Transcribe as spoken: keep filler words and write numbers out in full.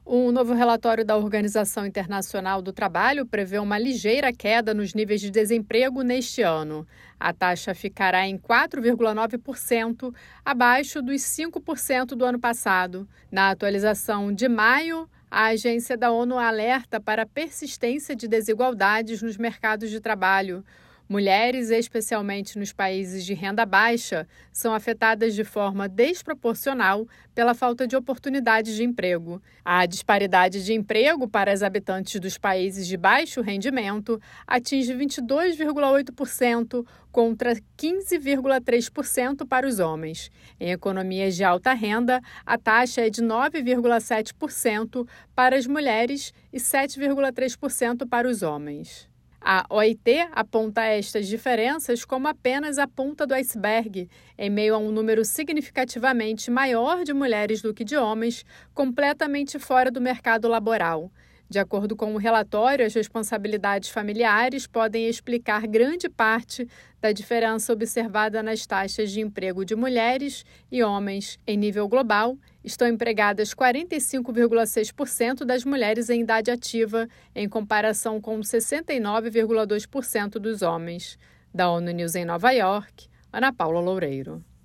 Um novo relatório da Organização Internacional do Trabalho prevê uma ligeira queda nos níveis de desemprego neste ano. A taxa ficará em quatro vírgula nove por cento, abaixo dos cinco por cento do ano passado. Na atualização de maio, a agência da ONU alerta para a persistência de desigualdades nos mercados de trabalho. Mulheres, especialmente nos países de renda baixa, são afetadas de forma desproporcional pela falta de oportunidades de emprego. A disparidade de emprego para as habitantes dos países de baixo rendimento atinge vinte e dois vírgula oito por cento contra quinze vírgula três por cento para os homens. Em economias de alta renda, a taxa é de nove vírgula sete por cento para as mulheres e sete vírgula três por cento para os homens. A O I T aponta estas diferenças como apenas a ponta do iceberg, em meio a um número significativamente maior de mulheres do que de homens, completamente fora do mercado laboral. De acordo com o relatório, as responsabilidades familiares podem explicar grande parte da diferença observada nas taxas de emprego de mulheres e homens. Em nível global, estão empregadas quarenta e cinco vírgula seis por cento das mulheres em idade ativa, em comparação com sessenta e nove vírgula dois por cento dos homens. Da ONU News em Nova York, Ana Paula Loureiro.